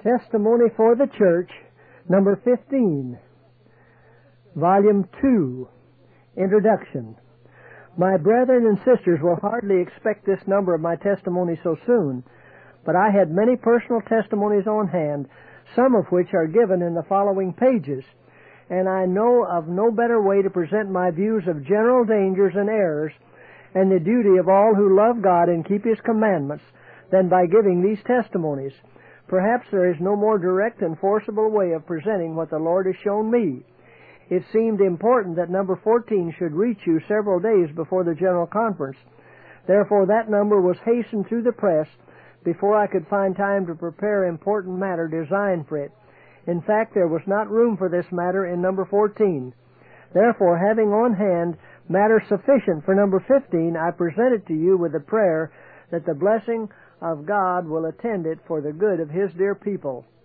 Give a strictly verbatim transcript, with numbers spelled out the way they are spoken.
Testimony for the Church, number fifteen, volume two, introduction. My brethren and sisters will hardly expect this number of my testimony so soon, but I had many personal testimonies on hand, some of which are given in the following pages, and I know of no better way to present my views of general dangers and errors and the duty of all who love God and keep His commandments than by giving these testimonies. Perhaps there is no more direct and forcible way of presenting what the Lord has shown me. It seemed important that number fourteen should reach you several days before the General Conference. Therefore, that number was hastened through the press before I could find time to prepare important matter designed for it. In fact, there was not room for this matter in number fourteen. Therefore, having on hand matter sufficient for number fifteen, I present it to you with a prayer that the blessing of God will attend it for the good of His dear people.